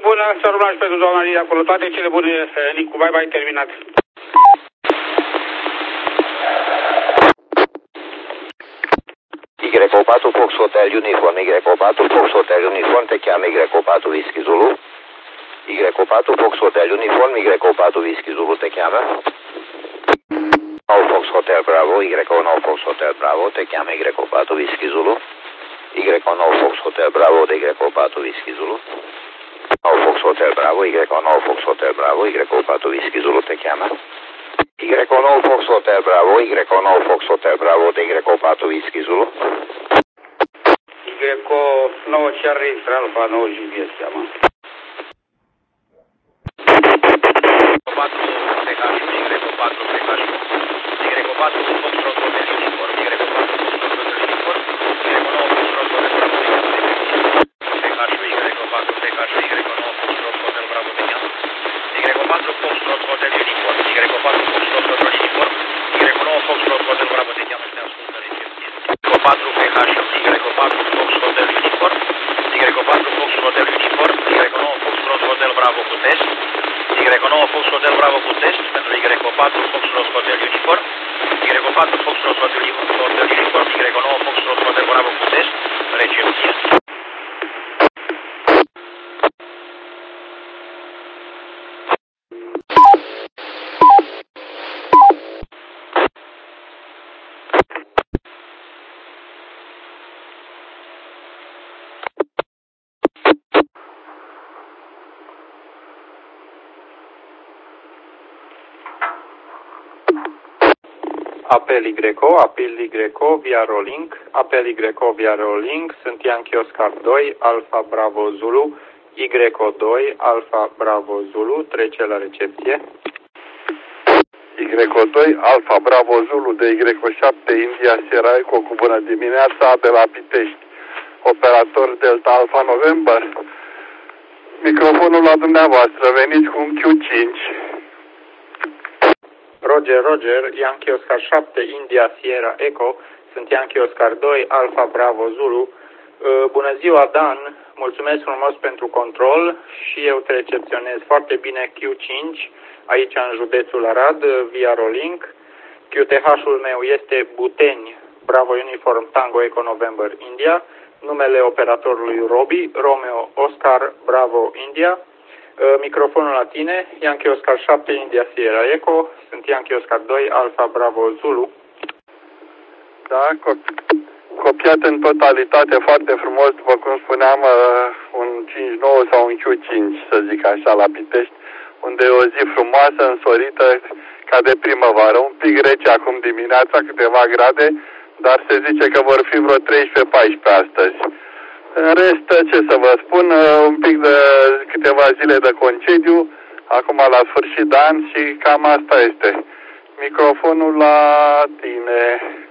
bună, să urmați pentru doamna Lidia acolo. Toate cele bune, Nicu, bye, terminat. Y4 Fox Hotel Uniform, Y4 Fox Hotel Uniform, te cheamă Y4 Whisky Zulu. Y4 Fox Hotel Uniform, Y4 Whisky Zulu te cheamă. 9 Fox Hotel Bravo, Y9 Fox Hotel Bravo, te cheamă Y4 Whisky Zulu. Y9 Fox Hotel Bravo, de Y4 Whisky Zulu. 9 Fox Hotel Bravo, Y9 Fox Hotel Bravo, Y4 Whisky Zulu te cheamă. Y9 Fox Hotel Bravo, Y9 Fox Hotel Bravo, de Y4 Whisky Zulu. Y9 Charlie Alfa 9 GPS, cheamă. 4 TH, Y4 TH, Y4 Foxtrot Hotel Uniform, Y4 Foxtrot Hotel Uniform, Y9 Foxtrot Hotel Bravo, TH, Y4 TH, Y9 Foxtrot Hotel Bravo, Y4 Foxtrot Hotel Uniform, Y4 Foxtrot Hotel Uniform, Y9 Foxtrot Hotel Bravo, te cheamă și te ascultă recepție. Y4 TH, Y4 Fox Hotel Uniform, Y4 Fox Hotel Uniform, Y9 Foxtrot Hotel Bravo cu test, Y9 Fox Hotel Bravo cu test, pentru Y4 Foxtrot Hotel Uniform, Y4 Foxtrot Hotel Uniform, Y9 Foxtrot Hotel Bravo cu test, recepție. Apel Y, via Rolling, apel Y via Rolling, sunt Yankee Oscar 2, Alfa Bravo Zulu, Y2, Alfa Bravo Zulu, trece la recepție. Y2, Alfa Bravo Zulu, de Y7, India Sierra Eco, cu bună dimineața, de la Pitești, operator Delta Alfa November. Microfonul la dumneavoastră, veniți cu un Q5. Roger, Yankee Oscar 7, India Sierra Echo, sunt Yankee Oscar 2, Alfa Bravo Zulu. Bună ziua, Dan, mulțumesc frumos pentru control și eu te recepționez foarte bine Q5, aici în județul Arad, via Rolink. QTH-ul meu este Buteni, Bravo Uniform Tango Eco November India, numele operatorului Robi, Romeo Oscar Bravo India. Microfonul la tine, Yankee Oscar 7, India Sierra Echo, sunt Yankee Oscar 2, Alfa Bravo Zulu. Da, copiat în totalitate foarte frumos, după cum spuneam, un 5-9 sau un Q5, să zic așa, la Pitești, unde e o zi frumoasă, însorită, ca de primăvară, un pic rece acum dimineața, câteva grade, dar se zice că vor fi vreo 13-14 astăzi. În rest, ce să vă spun, un pic de câteva zile de concediu, acum la sfârșit de an și cam asta este. Microfonul la tine.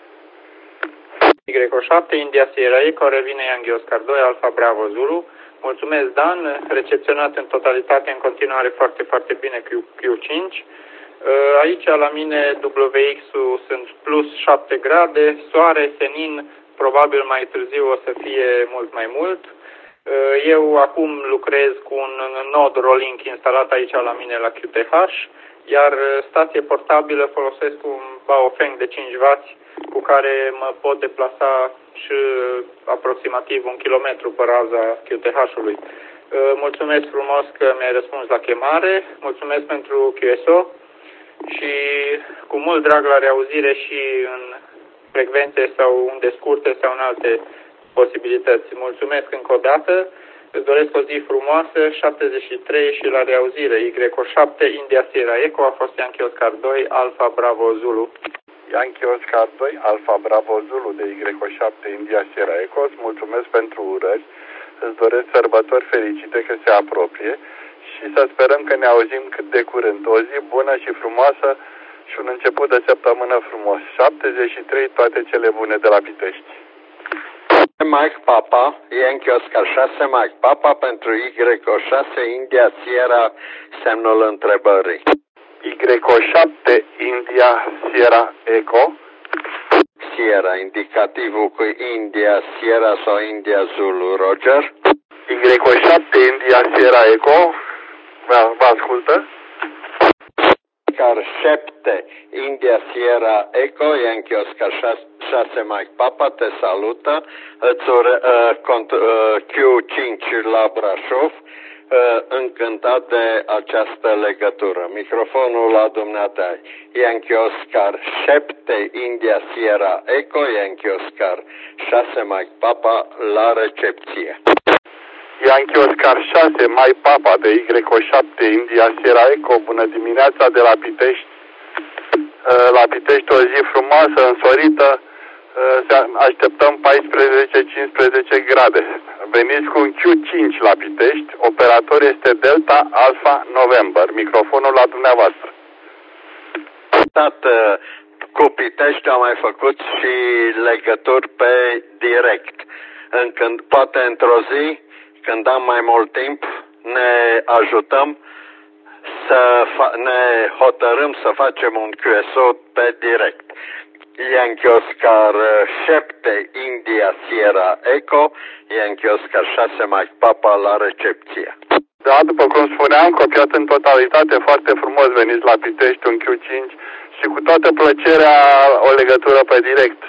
Y7, India Sierra Echo, revine Yankee Oscar 2, Alfa Bravo Zulu. Mulțumesc, Dan, recepționat în totalitate, în continuare foarte, foarte bine Q5. Aici la mine WX-ul sunt plus 7 grade, soare, senin, probabil mai târziu o să fie mult mai mult. Eu acum lucrez cu un nod Rolink instalat aici la mine la QTH, iar stație portabilă folosesc un Baofeng de 5W cu care mă pot deplasa și aproximativ 1 km pe raza QTH-ului. Mulțumesc frumos că mi-ai răspuns la chemare, mulțumesc pentru QSO și cu mult drag la reauzire și în frecvențe sau unde scurte sau în alte posibilități. Mulțumesc încă o dată, îți doresc o zi frumoasă, 73 și la reauzire. Y7, India Sierra Echo, a fost Yankee Oscar 2, Alfa Bravo Zulu. Yankee Oscar 2, Alfa Bravo Zulu, de Y7, India Sierra Echo, îți mulțumesc pentru urări, îți doresc sărbători fericite că se apropie și să sperăm că ne auzim cât de curând. O zi bună și frumoasă și un început de săptămână frumos. 73, toate cele bune de la Pitești. Mike Papa, Yankee Oscar 6, Mike Papa, pentru Y6, India Sierra, semnul întrebării. Y7, India Sierra Echo. Sierra, indicativul cu India Sierra sau India Zulu, Roger. Y7 India Sierra Eco. Vă ascultă? Oscar 7 India Sierra Eco, Yankee Oscar 6 Mike Papa te salută, Q5 la Brașov, încântat de această legătură. Microfonul la dumneata. Yankee Oscar 7 India Sierra Eco, Yankee Oscar 6 Mike Papa la recepție. Yankee Oscar 6 Mike Papa de Y7 India Sierra Eco, bună dimineața de la Pitești. La Pitești o zi frumoasă, însorită, așteptăm 14-15 grade. Veniți cu un Q5 la Pitești, operator este Delta Alpha November. Microfonul la dumneavoastră. Cu Pitești am mai făcut și legături pe direct. Poate într-o zi, când am mai mult timp, ne ajutăm ne hotărâm să facem un QSO pe direct. Yankee Oscar 7 India Sierra Eco, Yankee Oscar 6 Mike Papa la recepție. Da, după cum spuneam, copiat în totalitate, foarte frumos, veniți la Pitești, un Q5 și cu toată plăcerea o legătură pe direct.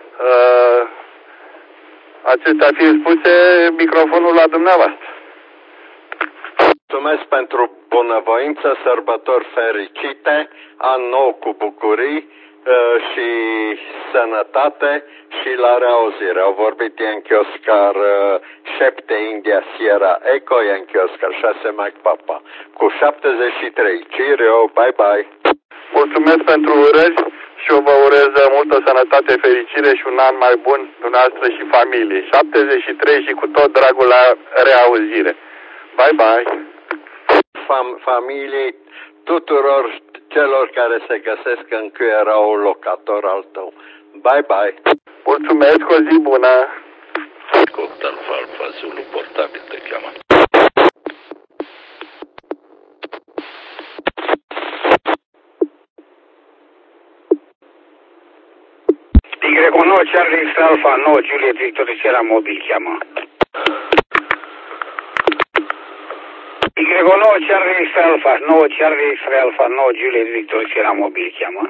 Acestea fiind spuse, microfonul la dumneavoastră. Mulțumesc pentru bunăvoință, sărbători fericite, an nou cu bucurii și sănătate și la reauzire. Au vorbit Yankee Oscar 7 India Sierra Eco, Yankee Oscar 6 Mike Papa cu 73. Cheerio, bye bye. Mulțumesc pentru urări și eu vă urez multă sănătate, fericire și un an mai bun dumneavoastră și familie. 73 și cu tot dragul la reauzire. Bye bye. Familiei tuturor celor care se găsesc în QRA-ul locator al tău. Bye bye. Mulțumesc, o zi bună. Coptal Alfa Zulu portabil te cheamă. Y9 Charlie Alfa 9 Juliet Victor Sierra mobil cheamă. Y9 Charlie Alfa 9 Charlie Alfa 9 Juliet Victor Sierra mobil cheamă.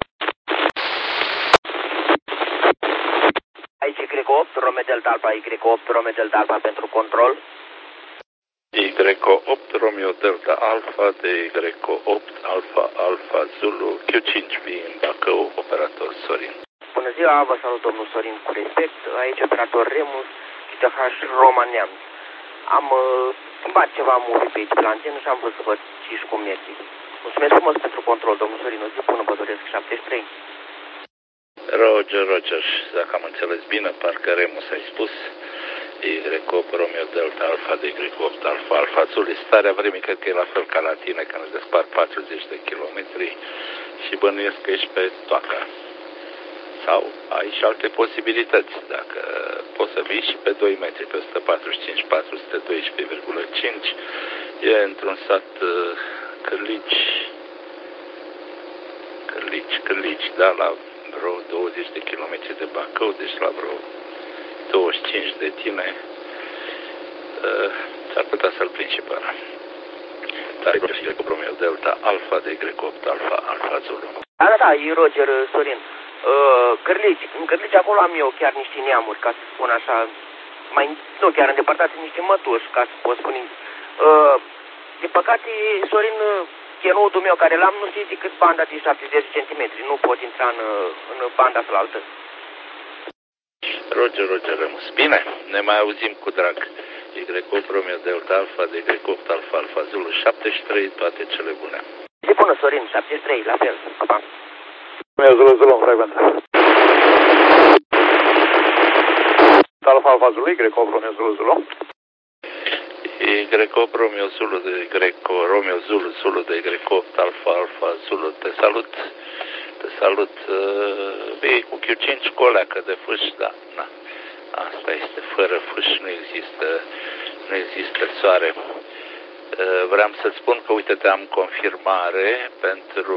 Aici Y8 Rome Delta Alfa, Y8 Rome Delta Alfa pentru control. Y8 Romeo Delta Alfa de Y8 Alfa Alfa Zulu Q5 în Bacău, operator Sorin. Bună ziua, vă salut domnul Sorin cu respect, aici operator Remus, QTH Romanian. Am schimbat ceva muvi pe aici pe la antenă și am vrut să văd și cum merge. Mulțumesc frumos pentru control, domnul Sorin, o zi bună, vă doresc 73. Roger, dacă am înțeles bine, parcă Remus ai spus, Y8 Romeo Delta Alfa de Y8 Alfa Alfa Zulu. Starea vremii cred că e la fel ca la tine, când îți despar 40 de kilometri și bănuiesc că ești pe toaca. Sau ai și alte posibilități, dacă poți să vii și pe 2 metri, pe 145, 412,5, e într-un sat Cârlici, da, la vreo 20 de kilometri de Bacău, deci la vreo 25 de tine, s-ar putea să-l prind și pe ăla. Dar e și cu Romeo Delta Alfa de Y8 Alfa Alfa Zulu. Da, e Roger, Sorin. În Cârlici acolo am eu chiar niște neamuri, ca să spun așa, nu chiar îndepărtate, niște mătuși, ca să pot spune. De păcate, Sorin, chenoutul meu care l-am nu știe decât banda de 70 cm, nu pot intra în banda cealaltă. Roger, Remus. Bine, ne mai auzim cu drag. Y8 Romeo Delta Alfa de Y8 Alfa Alfa Zulu 73, toate cele bune. Zi bună, Sorin, 73, la fel, pa. Zulu, frecvență. Alfa Alfa Zulu, Y8 Romeo Zulu. Y8 Romeo Zulu de Y8 Romeo Zulu de Y8 Alfa Alfa Zulu. Te salut. Vei cu Q5 cu o leacă de fâș, da. Asta este, fără fâș nu există soare. Vreau să-ți spun că, uite, am confirmare pentru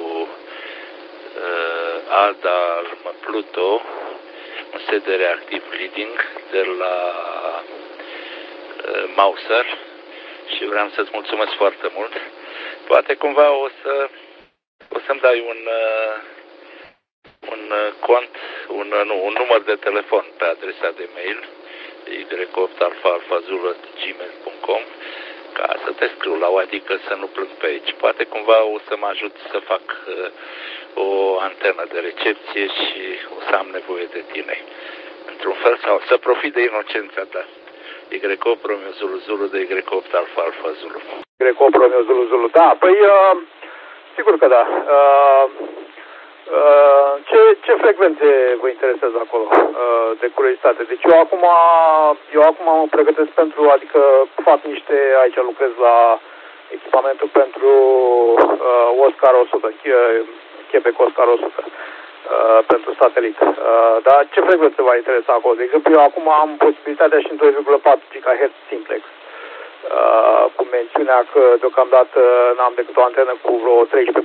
Ada Pluto, un set de reactiv leading de la Mauser și vreau să-ți mulțumesc foarte mult. Poate cumva o să-mi dai un cont, un număr de telefon pe adresa de mail y8alfa@gmail.com ca să te scriu la o, adică să nu plâng pe aici. Poate cumva o să mă ajut să fac o antenă de recepție și o să am nevoie de tine. Într-un fel sau să profit de inocența ta. Y8 Romeo Zulu Zulu de Y8 Alfa Alfa Zulu. Y8 Romeo Zulu Zulu. Da, păi sigur că da. Ce frecvențe vă interesează acolo, de curiozitate? Deci eu acum mă pregătesc pentru, adică fac aici lucrez la echipamentul pentru Oscar 100, Quebec Oscar 100, pentru satelit. Dar ce frecvențe vă interesa acolo? De exemplu, eu acum am posibilitatea și în 2,4 GHz simplex, cu mențiunea că deocamdată n-am decât o antenă cu vreo 13-14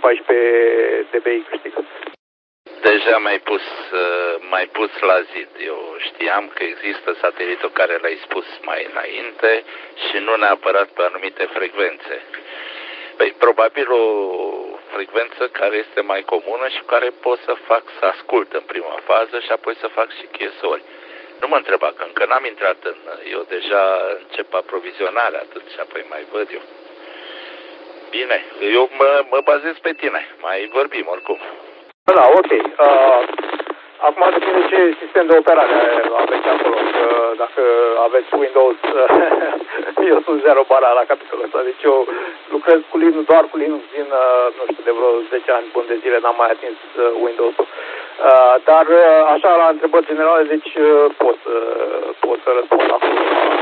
dBi câștig. Deja m-ai pus la zid. Eu știam că există satelitul care l-ai spus mai înainte și nu neapărat pe anumite frecvențe. Păi, probabil o frecvență care este mai comună și care pot să fac să ascult în prima fază și apoi să fac și chiesori. Nu mă întreba, că încă n-am intrat eu deja încep aprovizionarea, atât și apoi mai văd eu. Bine, eu mă bazez pe tine, mai vorbim oricum. Da, ok. Acum depinde ce sistem de operare aveți acolo. Dacă aveți Windows, eu sunt 0 bara la capitolul ăsta. Deci eu lucrez cu Linux, doar cu Linux din, nu știu, de vreo 10 ani buni de zile n-am mai atins Windows-ul. Dar așa, la întrebări generale, deci pot să răspund acum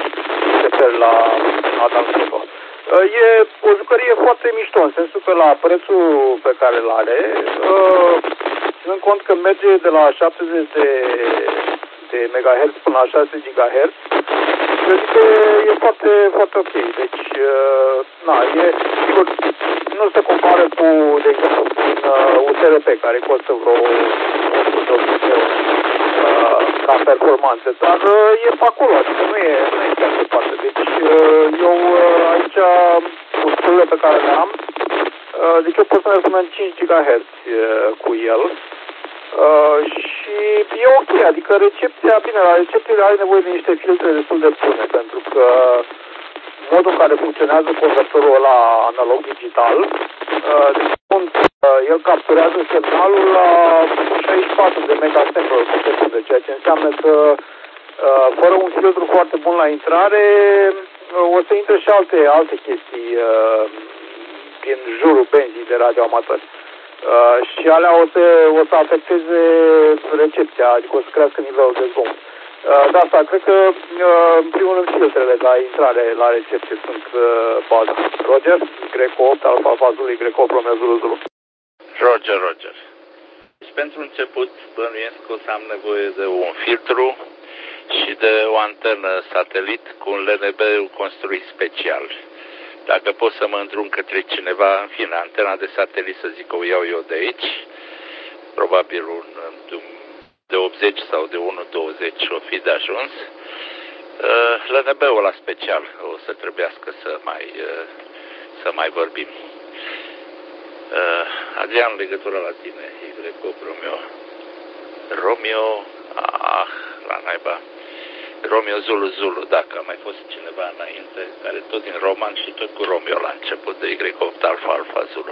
la Adam Seco. E o jucărie foarte mișto, în sensul că la prețul pe care îl are, ținând cont că merge de la 70 de MHz până la 6 GHz, cred că e foarte, foarte ok. Deci, sigur, nu se compară cu, de exemplu, un USRP care costă vreo 180 de euro ca performanță, dar e pe acolo, adică nu e chiar departe. Deci eu aici, cu sculele pe care le am, deci eu pot să merg până în 5 GHz cu el și e ok, adică recepția, bine, la recepție are nevoie de niște filtre destul de bune, pentru că modul în care funcționează convertorul ăla analog-digital, deci el capturează semnalul la 64 de megasample pe secundă, ceea ce înseamnă că fără un filtru foarte bun la intrare o să intre și alte chestii din jurul benzii de radioamatori. Și alea o să afecteze recepția, adică o să crească nivelul de zgomot. De asta, cred că, în primul rând, filtrele la intrare la recepție sunt baza. Roger, Y8, Alfa Alfa Zulu, Y8, Romeo Zulu Zulu. Roger. Deci, pentru început, bănuiesc că o să am nevoie de un filtru și de o antenă satelit cu un LNB construit special. Dacă pot să mă îndrum către cineva, în fine, antena de satelit, să zic că o iau eu de aici, probabil de 80 sau de 1,20 o fi de ajuns. LNB-ul ăla special o să trebuiască să mai vorbim. Adrian, legătura la tine, Y8 Romeo, la naiba. Romeo Zulu Zulu, dacă a mai fost cineva înainte, care tot din roman și tot cu Romeo la început, de Y8 Alfa Alfa Zulu.